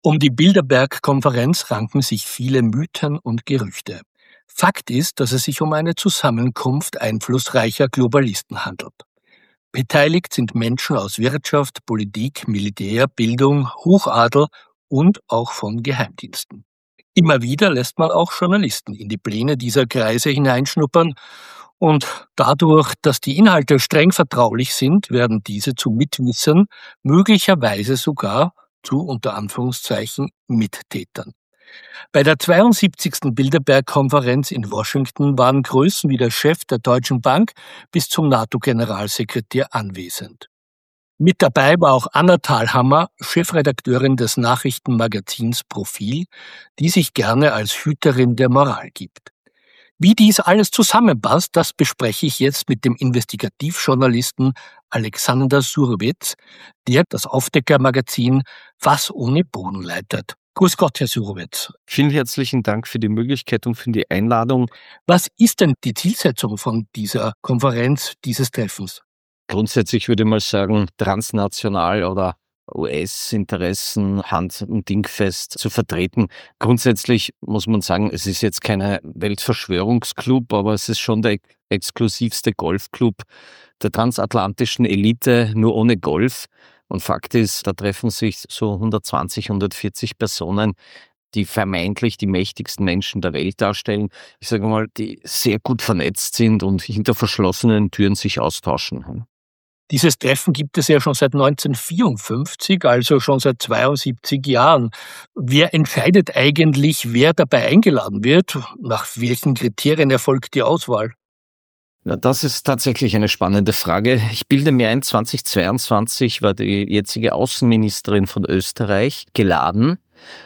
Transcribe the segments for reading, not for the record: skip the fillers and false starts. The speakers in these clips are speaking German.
Um die Bilderberg-Konferenz ranken sich viele Mythen und Gerüchte. Fakt ist, dass es sich um eine Zusammenkunft einflussreicher Globalisten handelt. Beteiligt sind Menschen aus Wirtschaft, Politik, Militär, Bildung, Hochadel und auch von Geheimdiensten. Immer wieder lässt man auch Journalisten in die Pläne dieser Kreise hineinschnuppern und dadurch, dass die Inhalte streng vertraulich sind, werden diese zu Mitwissern, möglicherweise sogar zu unter Anführungszeichen Mittätern. Bei der 72. Bilderberg-Konferenz in Washington waren Größen wie der Chef der Deutschen Bank bis zum NATO-Generalsekretär anwesend. Mit dabei war auch Anna Thalhammer, Chefredakteurin des Nachrichtenmagazins Profil, die sich gerne als Hüterin der Moral gibt. Wie dies alles zusammenpasst, das bespreche ich jetzt mit dem Investigativjournalisten Alexander Surwitz, der das Aufdecker-Magazin Fass ohne Boden leitet. Grüß Gott, Herr Surwitz. Vielen herzlichen Dank für die Möglichkeit und für die Einladung. Was ist denn die Zielsetzung von dieser Konferenz, dieses Treffens? Grundsätzlich würde ich mal sagen, transnational oder US-Interessen Hand- und Dingfest zu vertreten. Grundsätzlich muss man sagen, es ist jetzt kein Weltverschwörungsclub, aber es ist schon der exklusivste Golfclub der transatlantischen Elite, nur ohne Golf. Und Fakt ist, da treffen sich so 120, 140 Personen, die vermeintlich die mächtigsten Menschen der Welt darstellen. Ich sage mal, die sehr gut vernetzt sind und hinter verschlossenen Türen sich austauschen. Dieses Treffen gibt es ja schon seit 1954, also schon seit 72 Jahren. Wer entscheidet eigentlich, wer dabei eingeladen wird? Nach welchen Kriterien erfolgt die Auswahl? Ja, das ist tatsächlich eine spannende Frage. Ich bilde mir ein, 2022 war die jetzige Außenministerin von Österreich geladen.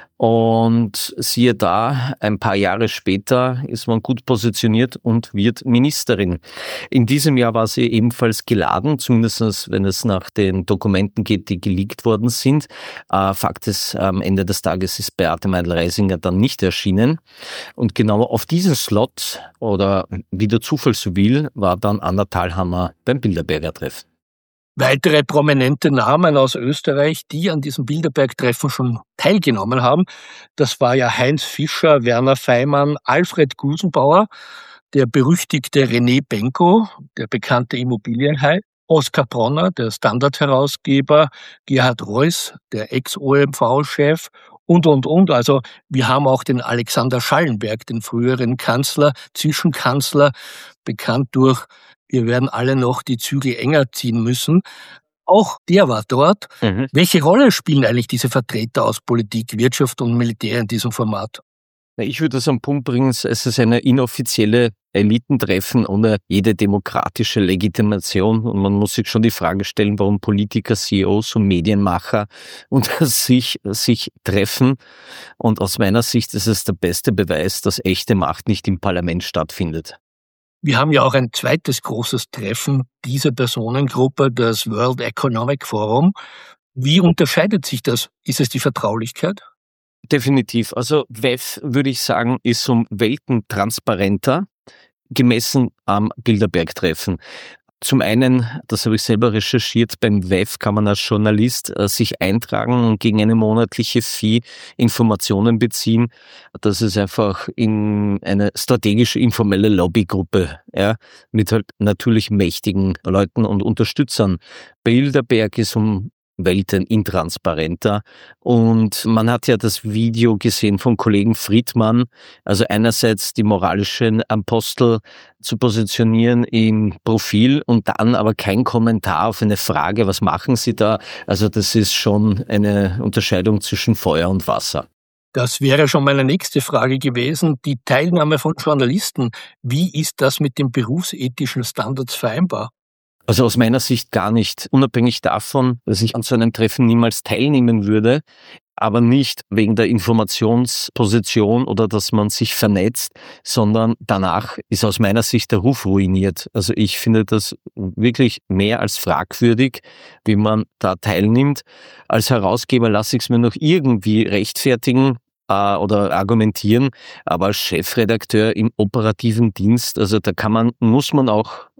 Und siehe da, ein paar Jahre später ist man gut positioniert und wird Ministerin. In diesem Jahr war sie ebenfalls geladen, zumindest wenn es nach den Dokumenten geht, die geleakt worden sind. Fakt ist, am Ende des Tages ist Beate Meindl-Reisinger dann nicht erschienen. Und genau auf diesen Slot, oder wie der Zufall so will, war dann Anna Thalhammer beim Bilderberger Treffen. Weitere prominente Namen aus Österreich, die an diesem Bilderberg-Treffen schon teilgenommen haben, das war ja Heinz Fischer, Werner Feimann, Alfred Gusenbauer, der berüchtigte René Benko, der bekannte Immobilienhai, Oskar Bronner, der Standard-Herausgeber, Gerhard Reuss, der Ex-OMV-Chef und. Also wir haben auch den Alexander Schallenberg, den früheren Kanzler, Zwischenkanzler, bekannt durch wir werden alle noch die Zügel enger ziehen müssen. Auch der war dort. Welche Rolle spielen eigentlich diese Vertreter aus Politik, Wirtschaft und Militär in diesem Format? Ich würde es am Punkt bringen, es ist eine inoffizielle Elitentreffen ohne jede demokratische Legitimation. Und man muss sich schon die Frage stellen, warum Politiker, CEOs und Medienmacher unter sich treffen. Und aus meiner Sicht ist es der beste Beweis, dass echte Macht nicht im Parlament stattfindet. Wir haben ja auch ein zweites großes Treffen dieser Personengruppe, das World Economic Forum. Wie unterscheidet sich das? Ist es die Vertraulichkeit? Definitiv. Also WEF, würde ich sagen, ist um Welten transparenter, gemessen am Bilderberg-Treffen. Zum einen, das habe ich selber recherchiert, beim WEF kann man als Journalist sich eintragen und gegen eine monatliche Fee Informationen beziehen. Das ist einfach in eine strategische informelle Lobbygruppe, ja, mit halt natürlich mächtigen Leuten und Unterstützern. Bilderberg ist um Welten intransparenter. Und man hat ja das Video gesehen vom Kollegen Friedmann, also einerseits die moralischen Apostel zu positionieren im Profil und dann aber kein Kommentar auf eine Frage, was machen Sie da? Also das ist schon eine Unterscheidung zwischen Feuer und Wasser. Das wäre schon meine nächste Frage gewesen, die Teilnahme von Journalisten. Wie ist das mit den berufsethischen Standards vereinbar? Also aus meiner Sicht gar nicht. Unabhängig davon, dass ich an so einem Treffen niemals teilnehmen würde, aber nicht wegen der Informationsposition oder dass man sich vernetzt, sondern danach ist aus meiner Sicht der Ruf ruiniert. Also ich finde das wirklich mehr als fragwürdig, wie man da teilnimmt. Als Herausgeber lasse ich es mir noch irgendwie rechtfertigen oder argumentieren, aber als Chefredakteur im operativen Dienst, also da muss man auch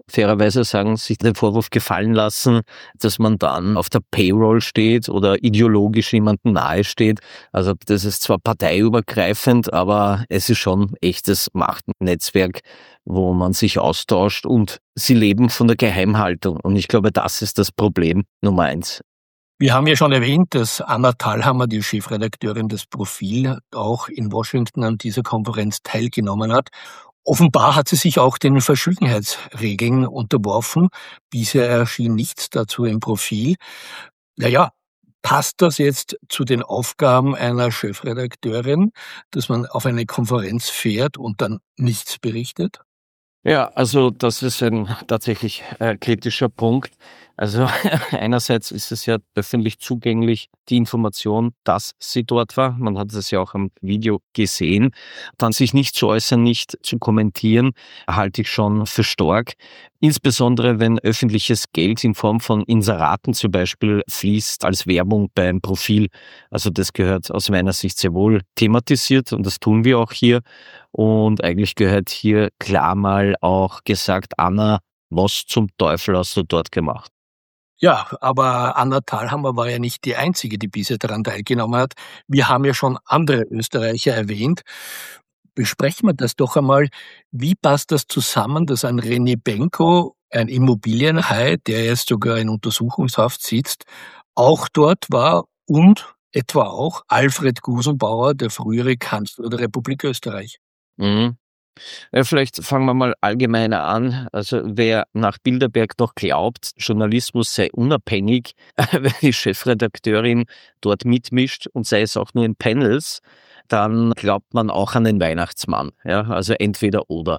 fairerweise sagen, sich den Vorwurf gefallen lassen, dass man dann auf der Payroll steht oder ideologisch jemandem nahe steht. Also das ist zwar parteiübergreifend, aber es ist schon echtes Machtnetzwerk, wo man sich austauscht und sie leben von der Geheimhaltung. Und ich glaube, das ist das Problem Nummer 1. Wir haben ja schon erwähnt, dass Anna Thalhammer, die Chefredakteurin des Profil, auch in Washington an dieser Konferenz teilgenommen hat. Offenbar hat sie sich auch den Verschwiegenheitsregeln unterworfen. Bisher erschien nichts dazu im Profil. Naja, passt das jetzt zu den Aufgaben einer Chefredakteurin, dass man auf eine Konferenz fährt und dann nichts berichtet? Ja, also das ist ein tatsächlich kritischer Punkt. Also einerseits ist es ja öffentlich zugänglich, die Information, dass sie dort war. Man hat es ja auch am Video gesehen. Dann sich nicht zu äußern, nicht zu kommentieren, halte ich schon für stark. Insbesondere wenn öffentliches Geld in Form von Inseraten zum Beispiel fließt als Werbung beim Profil. Also das gehört aus meiner Sicht sehr wohl thematisiert und das tun wir auch hier. Und eigentlich gehört hier klar mal auch gesagt, Anna, was zum Teufel hast du dort gemacht? Ja, aber Anna Thalhammer war ja nicht die Einzige, die bisher daran teilgenommen hat. Wir haben ja schon andere Österreicher erwähnt. Besprechen wir das doch einmal. Wie passt das zusammen, dass ein René Benko, ein Immobilienhai, der jetzt sogar in Untersuchungshaft sitzt, auch dort war und etwa auch Alfred Gusenbauer, der frühere Kanzler der Republik Österreich? Mhm. Ja, vielleicht fangen wir mal allgemeiner an. Also wer nach Bilderberg noch glaubt, Journalismus sei unabhängig, wenn die Chefredakteurin dort mitmischt und sei es auch nur in Panels, dann glaubt man auch an den Weihnachtsmann. Ja, also entweder oder.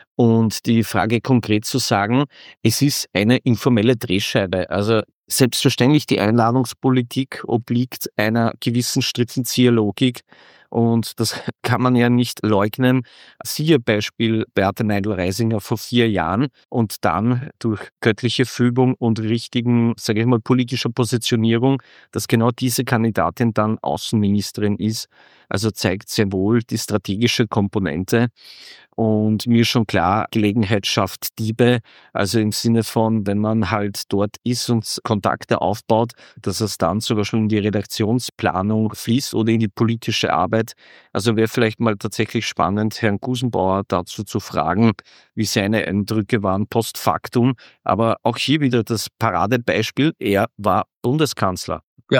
Und die Frage konkret zu sagen, es ist eine informelle Drehscheibe. Also selbstverständlich die Einladungspolitik obliegt einer gewissen Strippenzieherlogik. Und das kann man ja nicht leugnen. Siehe Beispiel Beate Neidl-Reisinger vor 4 Jahren und dann durch göttliche Fügung und richtigen, sage ich mal, politischer Positionierung, dass genau diese Kandidatin dann Außenministerin ist. Also zeigt sehr wohl die strategische Komponente. Und mir ist schon klar, Gelegenheit schafft Diebe. Also im Sinne von, wenn man halt dort ist und Kontakte aufbaut, dass es dann sogar schon in die Redaktionsplanung fließt oder in die politische Arbeit. Also wäre vielleicht mal tatsächlich spannend, Herrn Gusenbauer dazu zu fragen, wie seine Eindrücke waren post factum. Aber auch hier wieder das Paradebeispiel, er war Bundeskanzler. Ja.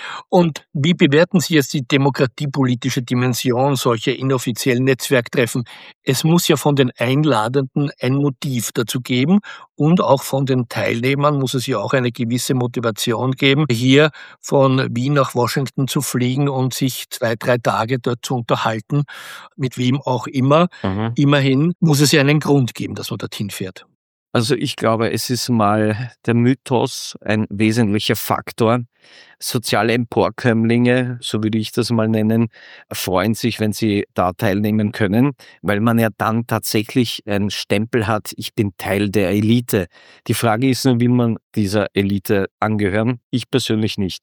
Und wie bewerten Sie jetzt die demokratiepolitische Dimension solcher inoffiziellen Netzwerktreffen? Es muss ja von den Einladenden ein Motiv dazu geben und auch von den Teilnehmern muss es ja auch eine gewisse Motivation geben, hier von Wien nach Washington zu fliegen und sich 2, 3 Tage dort zu unterhalten, mit wem auch immer. Mhm. Immerhin muss es ja einen Grund geben, dass man dorthin fährt. Also ich glaube, es ist mal der Mythos ein wesentlicher Faktor. Soziale Emporkömmlinge, so würde ich das mal nennen, freuen sich, wenn sie da teilnehmen können, weil man ja dann tatsächlich einen Stempel hat, ich bin Teil der Elite. Die Frage ist nur, wie man dieser Elite angehören. Ich persönlich nicht.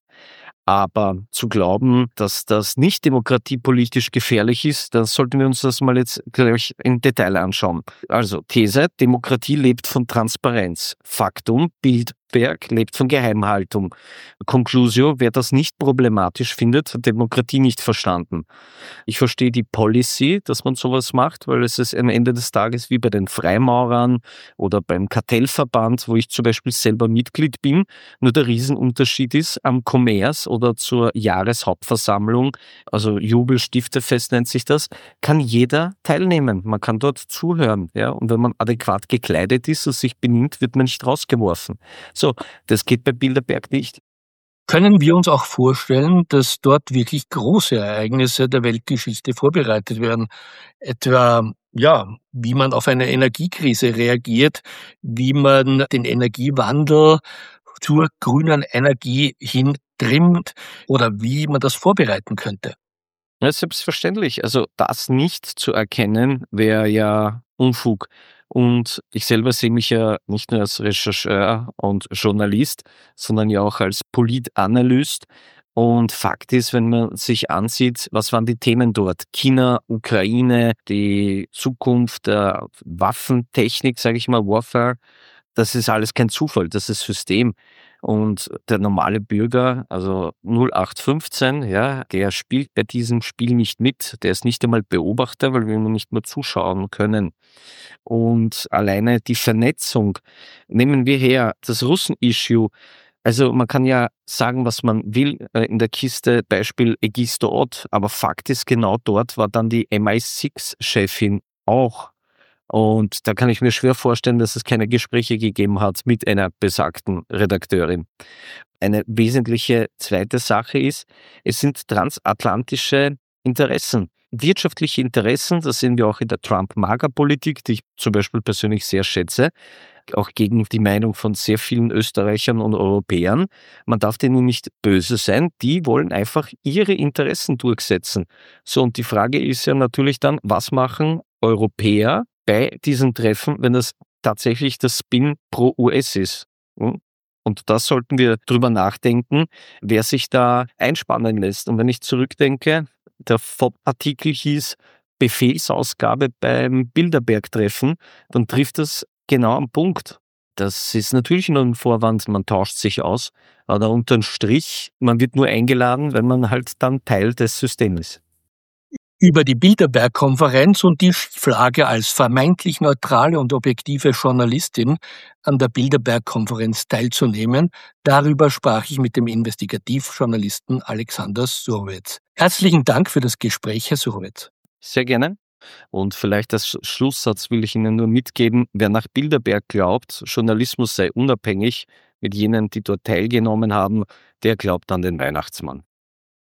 Aber zu glauben, dass das nicht demokratiepolitisch gefährlich ist, dann sollten wir uns das mal jetzt gleich im Detail anschauen. Also These, Demokratie lebt von Transparenz. Faktum, Bilderberg lebt von Geheimhaltung. Conclusio, wer das nicht problematisch findet, hat Demokratie nicht verstanden. Ich verstehe die Policy, dass man sowas macht, weil es ist am Ende des Tages wie bei den Freimaurern oder beim Kartellverband, wo ich zum Beispiel selber Mitglied bin. Nur der Riesenunterschied ist, am Kommerz oder zur Jahreshauptversammlung, also Jubelstiftefest nennt sich das, kann jeder teilnehmen. Man kann dort zuhören. Ja? Und wenn man adäquat gekleidet ist und sich benimmt, wird man nicht rausgeworfen. So, das geht bei Bilderberg nicht. Können wir uns auch vorstellen, dass dort wirklich große Ereignisse der Weltgeschichte vorbereitet werden? Etwa, ja, wie man auf eine Energiekrise reagiert, wie man den Energiewandel zur grünen Energie hin trimmt oder wie man das vorbereiten könnte. Ja, selbstverständlich. Also das nicht zu erkennen, wäre ja Unfug. Und ich selber sehe mich ja nicht nur als Rechercheur und Journalist, sondern ja auch als Politanalyst. Und Fakt ist, wenn man sich ansieht, was waren die Themen dort? China, Ukraine, die Zukunft der Waffentechnik, sage ich mal, Warfare, das ist alles kein Zufall, das ist System. Und der normale Bürger, also 0815, ja, der spielt bei diesem Spiel nicht mit, der ist nicht einmal Beobachter, weil wir ihm nicht mehr zuschauen können. Und alleine die Vernetzung, nehmen wir her, das Russen-Issue, also man kann ja sagen, was man will in der Kiste, Beispiel Egisto-Ott, aber Fakt ist, genau dort war dann die MI6-Chefin auch. Und da kann ich mir schwer vorstellen, dass es keine Gespräche gegeben hat mit einer besagten Redakteurin. Eine wesentliche zweite Sache ist, es sind transatlantische Interessen. Wirtschaftliche Interessen, das sehen wir auch in der Trump-Mager-Politik, die ich zum Beispiel persönlich sehr schätze, auch gegen die Meinung von sehr vielen Österreichern und Europäern. Man darf denen nicht böse sein, die wollen einfach ihre Interessen durchsetzen. So, und die Frage ist ja natürlich dann, was machen Europäer bei diesem Treffen, wenn das tatsächlich das Spin pro US ist? Hm? Und das sollten wir drüber nachdenken, wer sich da einspannen lässt. Und wenn ich zurückdenke, der FOP-Artikel hieß Befehlsausgabe beim Bilderberg-Treffen, dann trifft das genau am Punkt. Das ist natürlich nur ein Vorwand, man tauscht sich aus, aber unterm Strich, man wird nur eingeladen, wenn man halt dann Teil des Systems ist. Über die Bilderberg-Konferenz und die Schieflage als vermeintlich neutrale und objektive Journalistin an der Bilderberg-Konferenz teilzunehmen, darüber sprach ich mit dem Investigativjournalisten Alexander Surwetz. Herzlichen Dank für das Gespräch, Herr Surwetz. Sehr gerne. Und vielleicht als Schlusssatz will ich Ihnen nur mitgeben, wer nach Bilderberg glaubt, Journalismus sei unabhängig mit jenen, die dort teilgenommen haben, der glaubt an den Weihnachtsmann.